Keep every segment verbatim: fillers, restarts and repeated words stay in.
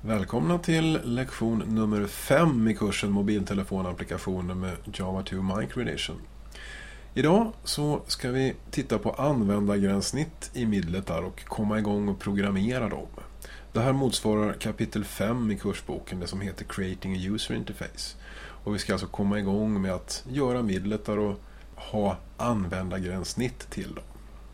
Välkomna till lektion nummer fem i kursen mobiltelefonapplikationer med Java två Microedition. Idag så ska vi titta på användargränssnitt i Midlet där och komma igång och programmera dem. Det här motsvarar kapitel fem i kursboken, det som heter Creating a User Interface. Och vi ska alltså komma igång med att göra Midlet där och ha användargränssnitt till dem.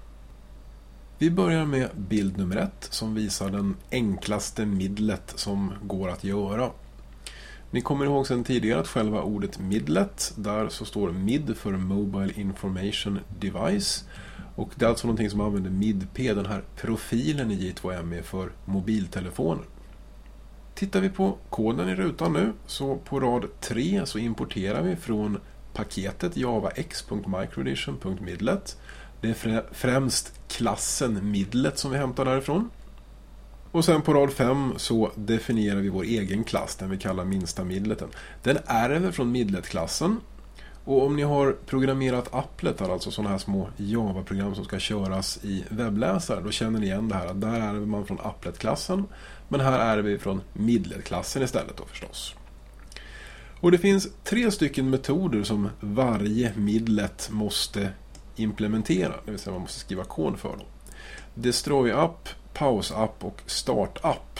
Vi börjar med bild nummer ett som visar den enklaste midlet som går att göra. Ni kommer ihåg sedan tidigare att själva ordet midlet, där så står mid för Mobile Information Device. Och det är alltså någonting som använder M I D P, den här profilen i J två M E för mobiltelefoner. Tittar vi på koden i rutan nu, så på rad tre så importerar vi från paketet javax.microedition.midlet. Det är främst klassen midlet som vi hämtar därifrån. Och sen på rad fem så definierar vi vår egen klass, den vi kallar minsta midleten. Den ärver från midlet-klassen. Och om ni har programmerat applet, alltså sådana här små Java-program som ska köras i webbläsare, då känner ni igen det här. Där ärver man från applet-klassen, men här ärver vi från midlet-klassen istället då förstås. Och det finns tre stycken metoder som varje midlet måste implementera, det vill säga man måste skriva kod för dem. Destroy app, pause app och start app.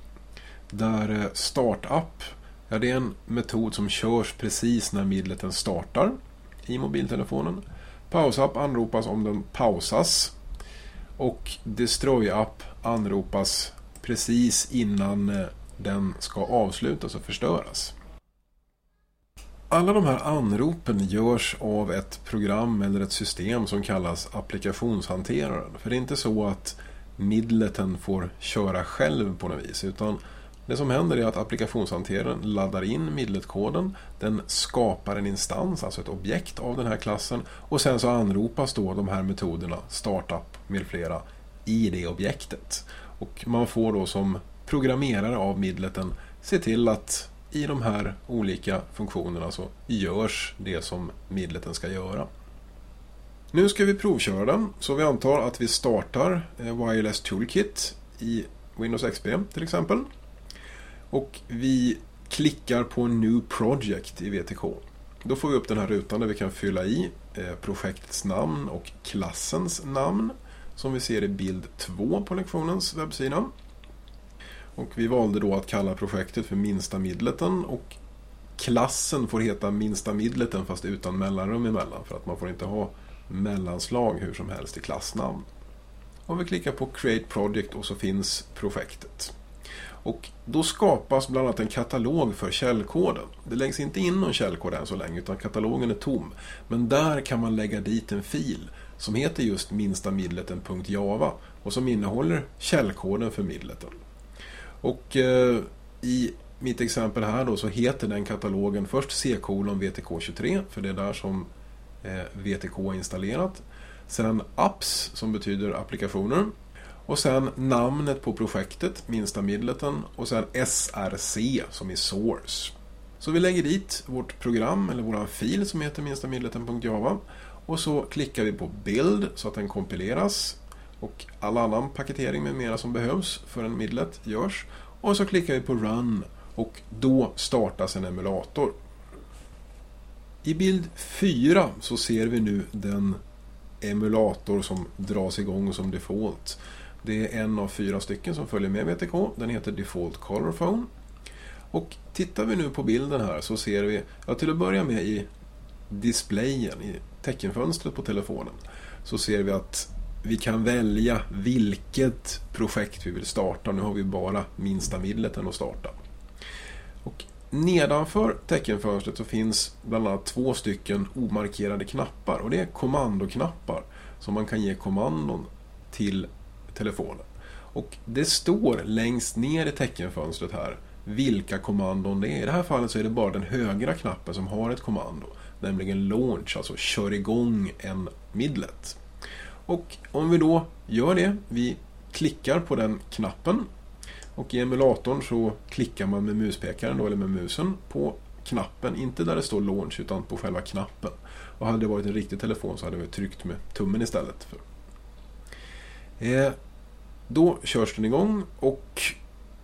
Där start app, ja, det är en metod som körs precis när midleten startar i mobiltelefonen. Pause app anropas om den pausas och destroy app anropas precis innan den ska avslutas och förstöras. Alla de här anropen görs av ett program eller ett system som kallas applikationshanteraren. För det är inte så att midleten får köra själv på något vis, utan det som händer är att applikationshanteraren laddar in midletkoden, den skapar en instans, alltså ett objekt av den här klassen, och sen så anropas då de här metoderna, startup med flera, i det objektet. Och man får då som programmerare av midleten se till att i de här olika funktionerna så görs det som midleten ska göra. Nu ska vi provköra den, så vi antar att vi startar Wireless Toolkit i Windows X P till exempel. Och vi klickar på New Project i V T K. Då får vi upp den här rutan där vi kan fylla i projektets namn och klassens namn, som vi ser i bild två på lektionens webbsida. Och vi valde då att kalla projektet för minsta midleten, och klassen får heta minsta midleten fast utan mellanrum emellan, för att man får inte ha mellanslag hur som helst i klassnamn. Och vi klickar på Create Project och så finns projektet. Och då skapas bland annat en katalog för källkoden. Det läggs inte in någon källkod än så länge, utan katalogen är tom. Men där kan man lägga dit en fil som heter just minstamidleten.java och som innehåller källkoden för midleten. Och eh, i mitt exempel här då så heter den katalogen först C kolon V T K tjugotre, för det är där som eh, V T K är installerat. Sen apps som betyder applikationer. Och sen namnet på projektet, minsta midleten, och sen S R C som är source. Så vi lägger dit vårt program eller vår fil som heter minstamidleten.java, och så klickar vi på build så att den kompileras. Och all annan paketering med mera som behövs för en midlet görs. Och så klickar vi på run och då startas en emulator. I bild fyra så ser vi nu den emulator som dras igång som default. Det är en av fyra stycken som följer med V T K. Den heter Default Color Phone. Och tittar vi nu på bilden här så ser vi, ja, till att börja med i displayen, i teckenfönstret på telefonen, så ser vi att vi kan välja vilket projekt vi vill starta. Nu har vi bara minsta midleten att starta. Och nedanför teckenfönstret så finns bland annat två stycken omarkerade knappar. Och det är kommandoknappar som man kan ge kommandon till telefonen. Och det står längst ner i teckenfönstret här vilka kommandon det är. I det här fallet så är det bara den högra knappen som har ett kommando, nämligen launch, alltså kör igång en midlet. Och om vi då gör det, vi klickar på den knappen, och i emulatorn så klickar man med muspekaren då, eller med musen på knappen, inte där det står launch utan på själva knappen. Och hade det varit en riktig telefon så hade vi tryckt med tummen istället. För. Eh, då körs den igång och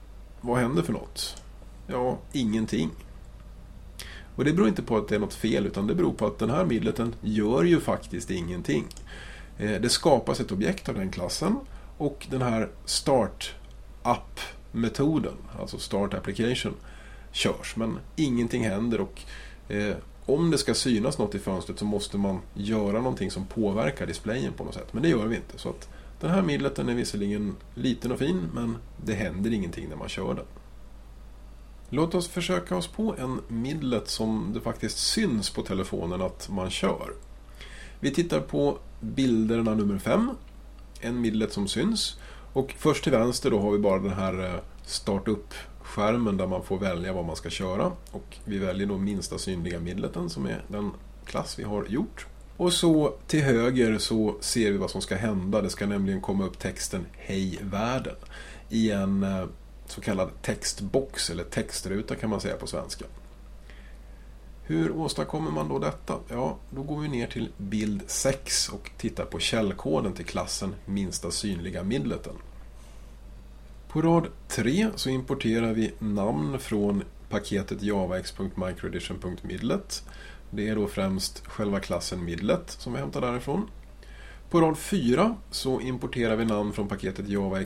vad händer för något? Ja, ingenting. Och det beror inte på att det är något fel, utan det beror på att den här midleten gör ju faktiskt ingenting. Det skapas ett objekt av den klassen och den här start-up-metoden, alltså start application, körs. Men ingenting händer och eh, om det ska synas något i fönstret så måste man göra någonting som påverkar displayen på något sätt. Men det gör vi inte. Så att den här midleten är visserligen liten och fin, men det händer ingenting när man kör den. Låt oss försöka oss på en midlet som det faktiskt syns på telefonen att man kör. Vi tittar på bilderna nummer fem. En midlet som syns. Och först till vänster då har vi bara den här startup-skärmen där man får välja vad man ska köra. Och vi väljer då minsta synliga midleten som är den klass vi har gjort. Och så till höger så ser vi vad som ska hända. Det ska nämligen komma upp texten Hej världen i en så kallad textbox eller textruta kan man säga på svenska. Hur åstadkommer man då detta? Ja, då går vi ner till bild sex och tittar på källkoden till klassen minsta synliga midleten. På rad tre så importerar vi namn från paketet javax.microedition.midlet. Det är då främst själva klassen midlet som vi hämtar därifrån. På rad fyra så importerar vi namn från paketet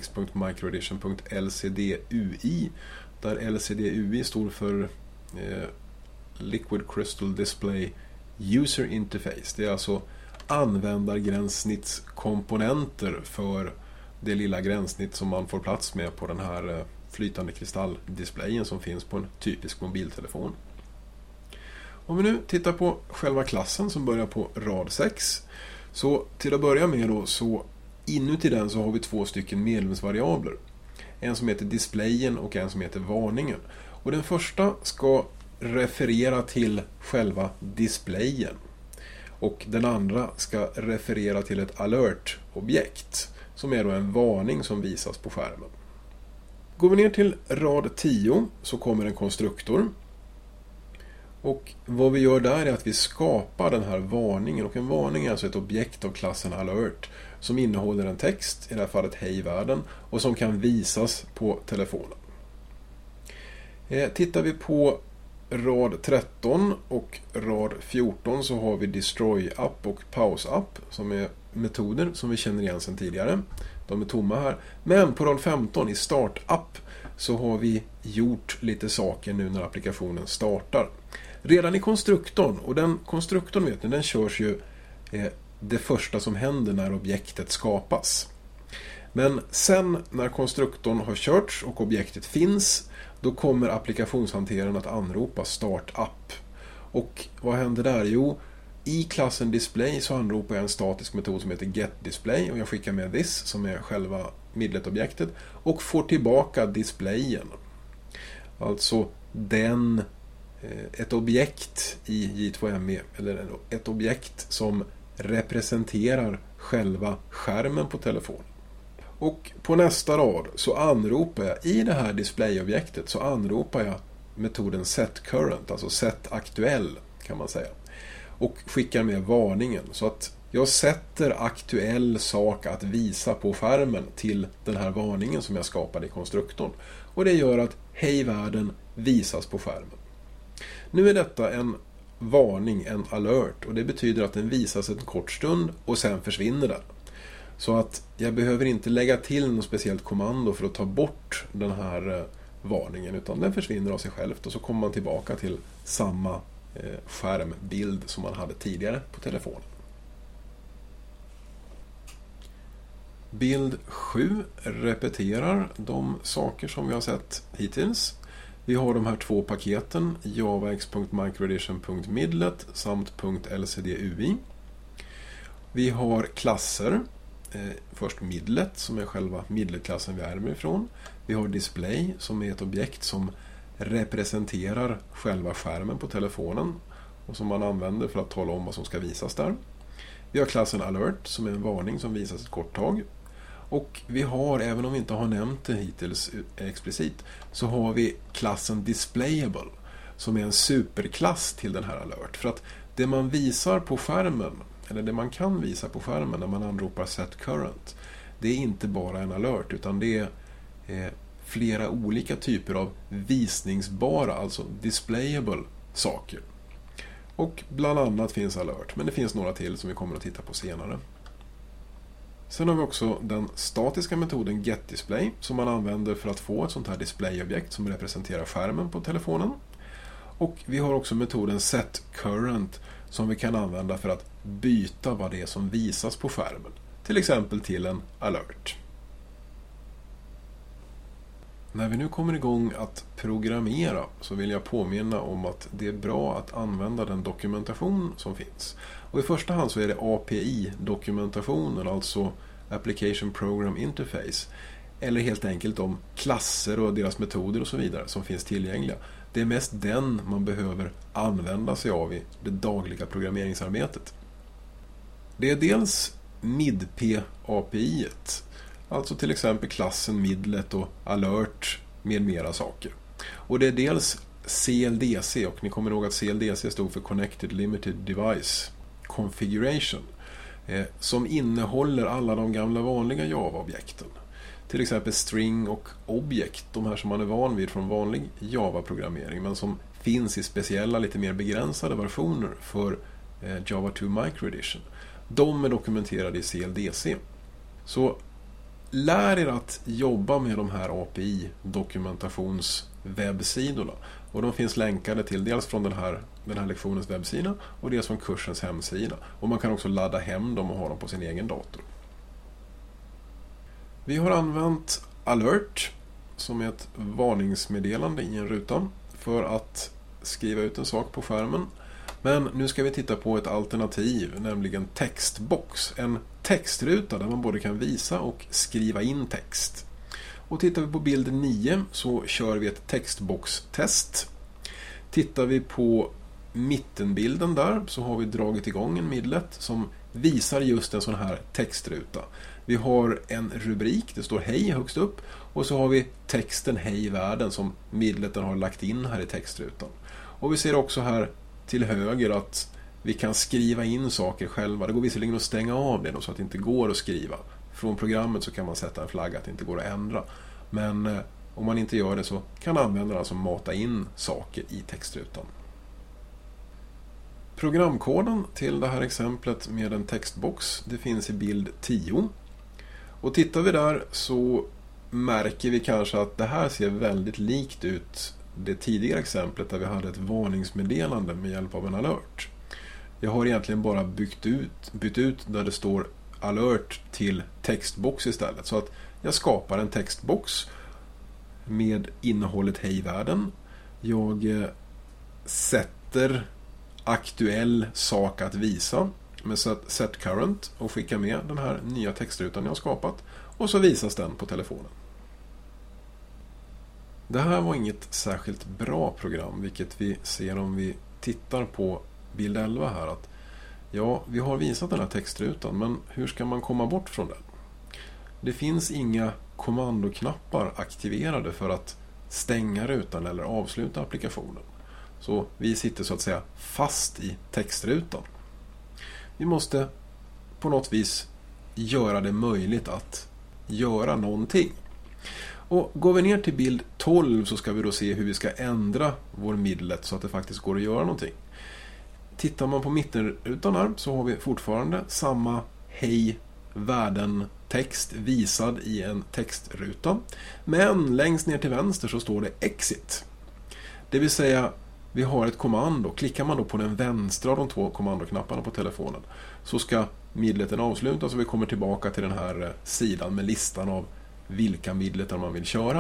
javax.microedition.lcdui där L C D U I står för eh, Liquid Crystal Display User Interface. Det är alltså användargränssnittskomponenter för det lilla gränssnitt som man får plats med på den här flytande kristalldisplayen som finns på en typisk mobiltelefon. Om vi nu tittar på själva klassen som börjar på rad sex, så till att börja med då, så inuti den så har vi två stycken medlemsvariabler. En som heter displayen och en som heter varningen. Och den första ska referera till själva displayen. Och den andra ska referera till ett alert-objekt som är då en varning som visas på skärmen. Går vi ner till rad tio så kommer en konstruktor. Och vad vi gör där är att vi skapar den här varningen. Och en varning är alltså ett objekt av klassen alert som innehåller en text, i det här fallet Hej världen, och som kan visas på telefonen. Eh, tittar vi på rad tretton och rad fjorton så har vi Destroy Up och Pause Up som är metoder som vi känner igen sedan tidigare. De är tomma här. Men på rad femton i Start Up så har vi gjort lite saker nu när applikationen startar. Redan i konstruktorn, och den konstruktorn vet ni, den körs ju eh, det första som händer när objektet skapas. Men sen när konstruktorn har körts och objektet finns, då kommer applikationshanteraren att anropa Start Up. Och vad händer där? Jo, i klassen Display så anropar jag en statisk metod som heter getDisplay och jag skickar med this som är själva midlet-objektet och får tillbaka displayen. Alltså den, ett objekt i J två M E eller ett objekt som representerar själva skärmen på telefonen. Och på nästa rad så anropar jag i det här displayobjektet så anropar jag metoden setCurrent, alltså setAktuell kan man säga. Och skickar med varningen så att jag sätter aktuell sak att visa på skärmen till den här varningen som jag skapade i konstruktorn. Och det gör att Hej världen visas på skärmen. Nu är detta en varning, en alert, och det betyder att den visas en kort stund och sen försvinner den. Så att jag behöver inte lägga till något speciellt kommando för att ta bort den här varningen, utan den försvinner av sig självt och så kommer man tillbaka till samma skärmbild som man hade tidigare på telefonen. Bild sju repeterar de saker som vi har sett hittills. Vi har de här två paketen javax.microedition.midlet samt .lcdui. Vi har klasser. Först midlet som är själva midletklassen vi ärmer ifrån. Vi har display som är ett objekt som representerar själva skärmen på telefonen och som man använder för att tala om vad som ska visas där. Vi har klassen alert som är en varning som visas ett kort tag. Och vi har, även om vi inte har nämnt det hittills explicit, så har vi klassen displayable som är en superklass till den här alert. För att det man visar på skärmen, eller det man kan visa på skärmen när man anropar setCurrent, det är inte bara en alert utan det är flera olika typer av visningsbara, alltså displayable saker. Och bland annat finns alert, men det finns några till som vi kommer att titta på senare. Sen har vi också den statiska metoden getDisplay som man använder för att få ett sånt här displayobjekt som representerar skärmen på telefonen. Och vi har också metoden setCurrent som vi kan använda för att byta vad det är som visas på skärmen. Till exempel till en alert. När vi nu kommer igång att programmera så vill jag påminna om att det är bra att använda den dokumentation som finns. Och i första hand så är det A P I-dokumentationen, alltså Application Program Interface. Eller helt enkelt om klasser och deras metoder och så vidare som finns tillgängliga. Det är mest den man behöver använda sig av i det dagliga programmeringsarbetet. Det är dels M I D P-A P I-et. Alltså till exempel klassen, midlet och alert med mera saker. Och det är dels C L D C, och ni kommer ihåg att C L D C stod för Connected Limited Device Configuration, eh, som innehåller alla de gamla vanliga Java-objekten. Till exempel string och object, de här som man är van vid från vanlig Java-programmering, men som finns i speciella, lite mer begränsade versioner för eh, Java två Micro Edition. De är dokumenterade i C L D C. Så lär er att jobba med de här A P I-dokumentationswebbsidorna. Och de finns länkade till dels från den här, den här lektionens webbsida och dels från kursens hemsida. Och man kan också ladda hem dem och ha dem på sin egen dator. Vi har använt alert som är ett varningsmeddelande i en ruta för att skriva ut en sak på skärmen. Men nu ska vi titta på ett alternativ, nämligen textbox. En textruta där man både kan visa och skriva in text. Och tittar vi på bild nio så kör vi ett textbox-test. Tittar vi på mittenbilden där så har vi dragit igång en midlet som visar just en sån här textruta. Vi har en rubrik, det står hej högst upp, och så har vi texten hej världen som midleten har lagt in här i textrutan. Och vi ser också här till höger att vi kan skriva in saker själva. Det går visserligen att stänga av det då, så att det inte går att skriva. Från programmet så kan man sätta en flagga att det inte går att ändra. Men eh, om man inte gör det så kan användaren alltså mata in saker i textrutan. Programkoden till det här exemplet med en textbox, det finns i bild tio. Och tittar vi där så märker vi kanske att det här ser väldigt likt ut det tidigare exemplet där vi hade ett varningsmeddelande med hjälp av en alert. Jag har egentligen bara byggt ut, bytt ut där det står alert till textbox istället. Så att jag skapar en textbox med innehållet hej världen. Jag sätter aktuell sak att visa med setCurrent och skickar med den här nya textrutan jag har skapat. Och så visas den på telefonen. Det här var inget särskilt bra program, vilket vi ser om vi tittar på bild elva här. Att ja, vi har visat den här textrutan, men hur ska man komma bort från den? Det finns inga kommandoknappar aktiverade för att stänga rutan eller avsluta applikationen. Så vi sitter så att säga fast i textrutan. Vi måste på något vis göra det möjligt att göra någonting. Och går vi ner till bild tolv så ska vi då se hur vi ska ändra vår midlet så att det faktiskt går att göra någonting. Tittar man på mittenrutan här så har vi fortfarande samma hej världen text visad i en textruta. Men längst ner till vänster så står det exit. Det vill säga vi har ett kommando. Klickar man då på den vänstra av de två kommandoknapparna på telefonen så ska midleten avslutas och vi kommer tillbaka till den här sidan med listan av vilka midletar man vill köra.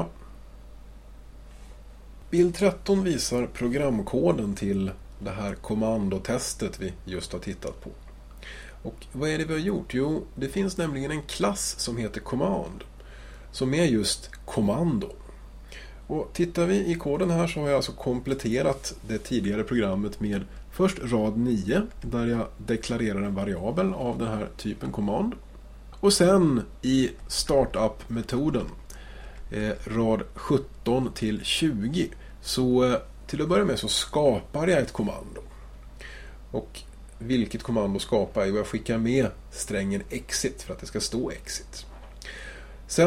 Bild tretton visar programkoden till det här kommandotestet vi just har tittat på. Och vad är det vi har gjort? Jo, det finns nämligen en klass som heter command som är just kommando. Och tittar vi i koden här så har jag alltså kompletterat det tidigare programmet med först rad nio där jag deklarerar en variabel av den här typen command. Och sen i startup-metoden eh, rad sjutton till tjugo så eh, till att börja med så skapar jag ett kommando. Och vilket kommando skapar jag? Jag skickar med strängen exit för att det ska stå exit. Sen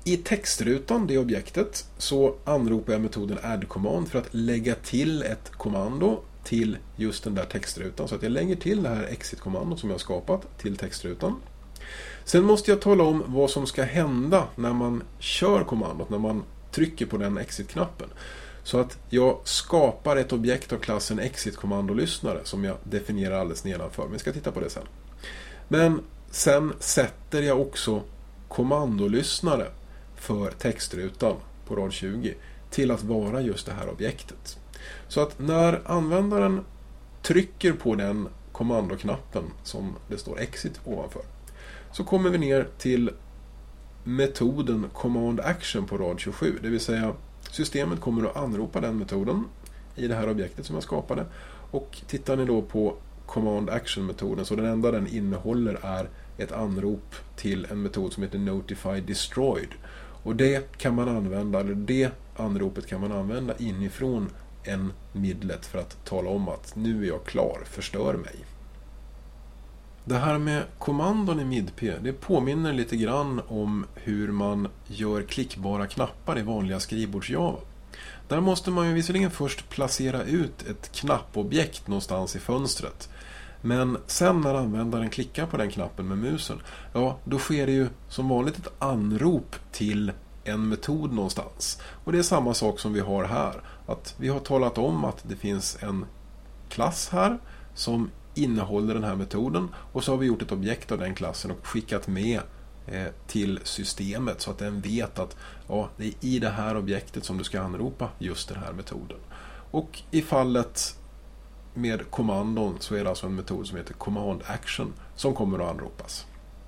I textrutan, det objektet, så anropar jag metoden add-command för att lägga till ett kommando till just den där textrutan. Så att jag lägger till det här exit-kommandot som jag har skapat till textrutan. Sen måste jag tala om vad som ska hända när man kör kommandot, när man trycker på den exit-knappen. Så att jag skapar ett objekt av klassen exit-kommandolyssnare som jag definierar alldeles nedanför. Men vi ska titta på det sen. Men sen sätter jag också kommandolyssnare för textrutan på rad tjugo till att vara just det här objektet. Så att när användaren trycker på den kommandoknappen som det står exit ovanför, så kommer vi ner till metoden command action på rad tjugosju. Det vill säga systemet kommer att anropa den metoden i det här objektet som jag skapade. Och tittar ni då på command action-metoden, så den enda den innehåller är ett anrop till en metod som heter notify destroyed. Och det kan man använda, eller det anropet kan man använda inifrån en midlet för att tala om att nu är jag klar, förstör mig. Det här med kommandon i midp, det påminner lite grann om hur man gör klickbara knappar i vanliga skrivbords-Java. Där måste man ju visserligen först placera ut ett knappobjekt någonstans i fönstret. Men sen när användaren klickar på den knappen med musen, ja, då sker det ju som vanligt ett anrop till en metod någonstans. Och det är samma sak som vi har här. Att vi har talat om att det finns en klass här som innehåller den här metoden, och så har vi gjort ett objekt av den klassen och skickat med eh, till systemet så att den vet att ja, det är i det här objektet som du ska anropa just den här metoden. Och i fallet med kommandon så är det alltså en metod som heter command action som kommer att anropas.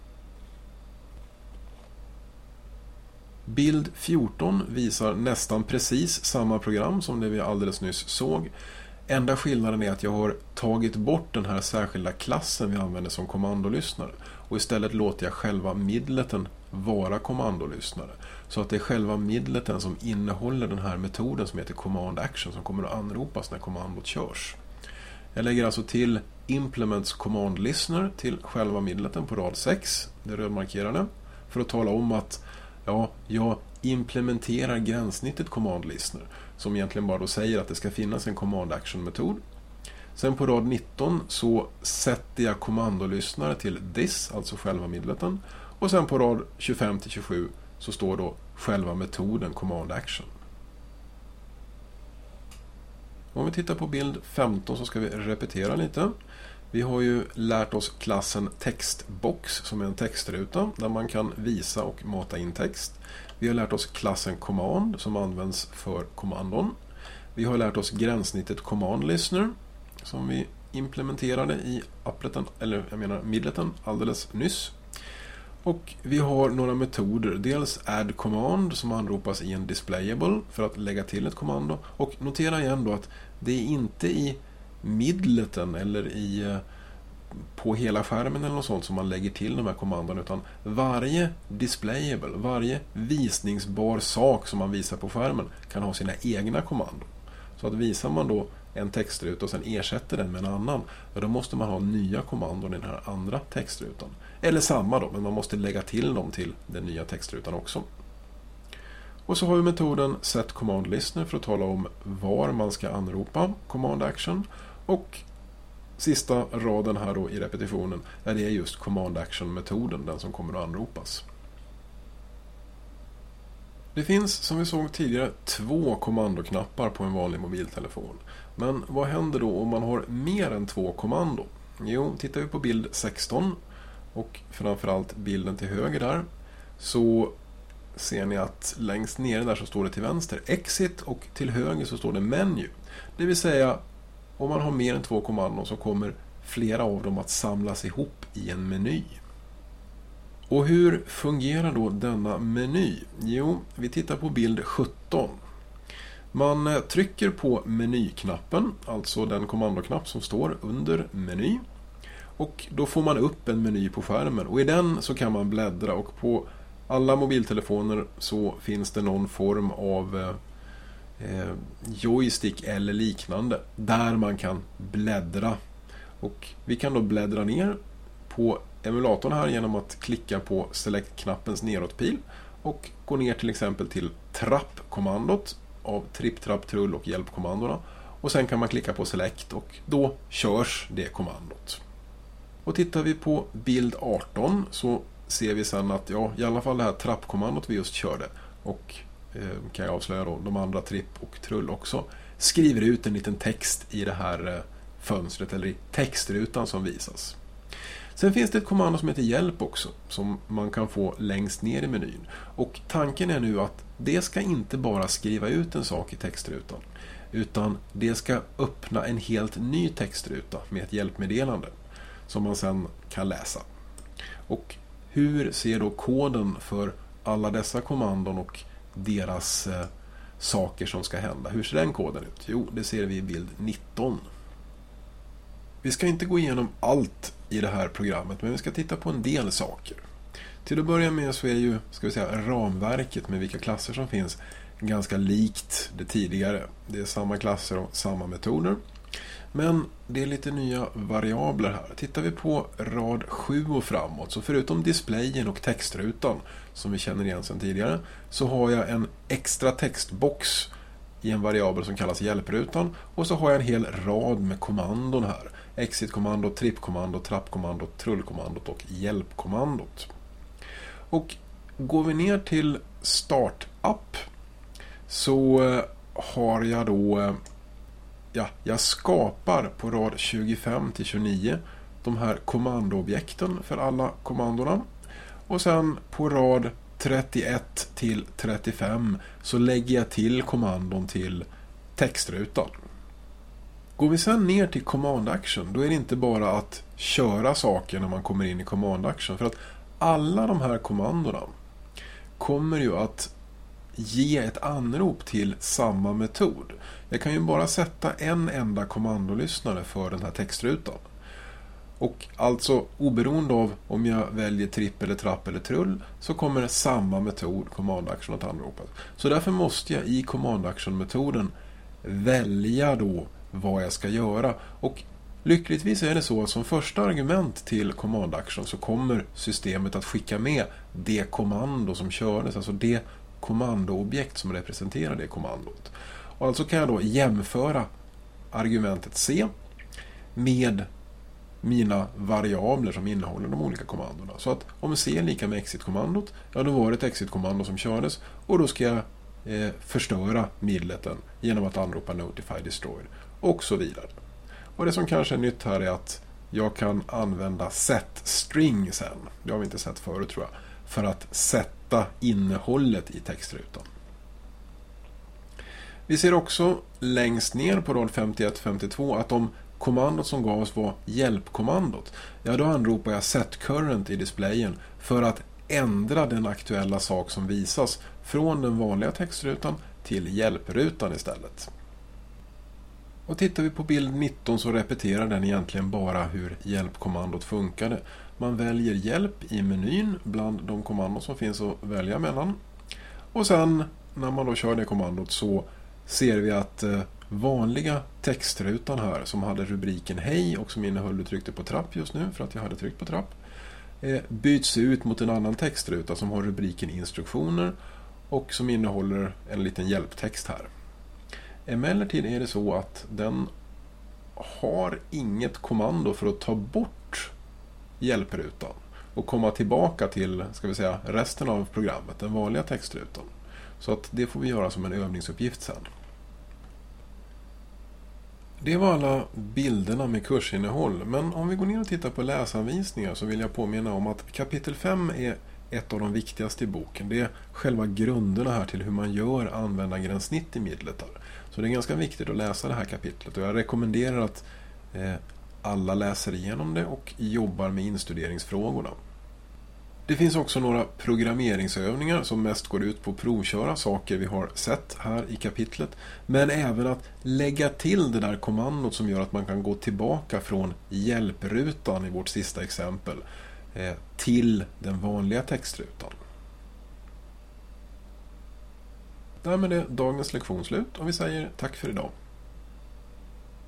Bild fjorton visar nästan precis samma program som det vi alldeles nyss såg. Enda skillnaden är att jag har tagit bort den här särskilda klassen vi använder som kommandolyssnare, och istället låter jag själva midleten vara kommandolyssnare. Så att det är själva midleten som innehåller den här metoden som heter command action som kommer att anropas när kommandot körs. Jag lägger alltså till implements command listener till själva midleten på rad sex, det rödmarkerade, för att tala om att ja, jag implementerar gränssnittet command listener, som egentligen bara då säger att det ska finnas en command action metod. Sen på rad nitton så sätter jag kommandolyssnare till this, alltså själva midleten, och sen på rad tjugofem till tjugosju så står då själva metoden command action. Om vi tittar på bild femton så ska vi repetera lite. Vi har ju lärt oss klassen textbox som är en textruta där man kan visa och mata in text. Vi har lärt oss klassen command som används för kommandon. Vi har lärt oss gränssnittet command listener som vi implementerade i appleten, eller jag menar midleten alldeles nyss. Och vi har några metoder, dels add command som anropas i en displayable för att lägga till ett kommando. Och notera igen då att det är inte i midleten eller i på hela skärmen eller något sånt som man lägger till de här kommandon, utan varje displayable, varje visningsbar sak som man visar på skärmen kan ha sina egna kommandon. Så att visar man då en textruta och sen ersätter den med en annan, då måste man ha nya kommandon i den här andra textrutan. Eller samma då, men man måste lägga till dem till den nya textrutan också. Och så har vi metoden set command listener för att tala om var man ska anropa command action, och sista raden här då i repetitionen är det just command action-metoden, den som kommer att anropas. Det finns, som vi såg tidigare, två kommandoknappar på en vanlig mobiltelefon. Men vad händer då om man har mer än två kommando? Jo, tittar vi på bild sexton och framförallt bilden till höger där, så ser ni att längst nere där så står det till vänster exit och till höger så står det menu. Det vill säga, om man har mer än två kommandon så kommer flera av dem att samlas ihop i en meny. Och hur fungerar då denna meny? Jo, vi tittar på bild sjutton. Man trycker på menyknappen, alltså den kommandoknapp som står under meny. Och då får man upp en meny på skärmen, och i den så kan man bläddra, och på alla mobiltelefoner så finns det någon form av eh, joystick eller liknande där man kan bläddra. Och vi kan då bläddra ner på emulatorn här genom att klicka på select-knappens nedåtpil, och går ner till exempel till trappkommandot av tripp, trapp, trull och hjälpkommandona. Och sen kan man klicka på select och då körs det kommandot. Och tittar vi på bild arton så ser vi sen att ja, i alla fall det här trappkommandot vi just körde och eh, kan jag avslöja då, de andra tripp och trull också, skriver ut en liten text i det här eh, fönstret eller i textrutan som visas. Sen finns det ett kommando som heter hjälp också som man kan få längst ner i menyn. Och tanken är nu att det ska inte bara skriva ut en sak i textrutan utan det ska öppna en helt ny textruta med ett hjälpmeddelande som man sen kan läsa. Och hur ser då koden för alla dessa kommandon och deras eh, saker som ska hända? Hur ser den koden ut? Jo, det ser vi i bild nitton. Vi ska inte gå igenom allt i det här programmet, men vi ska titta på en del saker. Till att börja med så är ju, ska vi säga, ramverket med vilka klasser som finns ganska likt det tidigare. Det är samma klasser och samma metoder. Men det är lite nya variabler här. Tittar vi på rad sju och framåt, så förutom displayen och textrutan som vi känner igen sedan tidigare, så har jag en extra textbox i en variabel som kallas hjälprutan, och så har jag en hel rad med kommandon här. Exit-kommandot, trippkommandot, trappkommandot, trullkommandot och hjälpkommandot. Och går vi ner till startup så har jag då ja, jag skapar på rad tjugofem till tjugonio de här kommandoobjekten för alla kommandorna. Och sen på rad trettioett till trettiofem så lägger jag till kommandon till textrutan. Går vi sen ner till command action, då är det inte bara att köra saker när man kommer in i command action, för att alla de här kommandorna kommer ju att ge ett anrop till samma metod. Jag kan ju bara sätta en enda kommandolyssnare för den här textrutan. Och alltså oberoende av om jag väljer tripp eller trapp eller trull så kommer samma metod command action att anropas. Så därför måste jag i command action metoden välja då vad jag ska göra. Och lyckligtvis är det så att som första argument till command action så kommer systemet att skicka med det kommando som kördes, alltså det kommandoobjekt som representerar det kommandot. Och alltså kan jag då jämföra argumentet C med mina variabler som innehåller de olika kommandona. Så att om C är lika med exit-kommandot, ja då var det ett exit-kommando som kördes och då ska jag eh, förstöra midleten genom att anropa notify destroyed och så vidare. Och det som kanske är nytt här är att jag kan använda set string sen. Det har vi inte sett förut tror jag. För att sätta innehållet i textrutan. Vi ser också längst ner på rad femtioett till femtiotvå att om kommandot som gavs var hjälpkommandot, ja då anropar jag set current i displayen för att ändra den aktuella sak som visas från den vanliga textrutan till hjälprutan istället. Och tittar vi på bild nitton så repeterar den egentligen bara hur hjälpkommandot funkade. Man väljer hjälp i menyn bland de kommandon som finns att välja mellan. Och sen när man då kör det kommandot så ser vi att vanliga textrutan här som hade rubriken hej och som innehöll du tryckte på trapp just nu för att jag hade tryckt på trapp byts ut mot en annan textruta som har rubriken instruktioner och som innehåller en liten hjälptext här. Emellertid är det så att den har inget kommando för att ta bort hjälprutan och komma tillbaka till, ska vi säga, resten av programmet, den vanliga textrutan. Så att det får vi göra som en övningsuppgift sen. Det var alla bilderna med kursinnehåll, men om vi går ner och tittar på läsanvisningar så vill jag påminna om att kapitel fem är ett av de viktigaste i boken. Det är själva grunderna här till hur man gör användargränssnitt i midlet. Så det är ganska viktigt att läsa det här kapitlet och jag rekommenderar att eh, alla läser igenom det och jobbar med instuderingsfrågorna. Det finns också några programmeringsövningar som mest går ut på att provköra saker vi har sett här i kapitlet. Men även att lägga till det där kommandot som gör att man kan gå tillbaka från hjälprutan i vårt sista exempel eh, till den vanliga textrutan. Därmed är dagens lektion slut och vi säger tack för idag.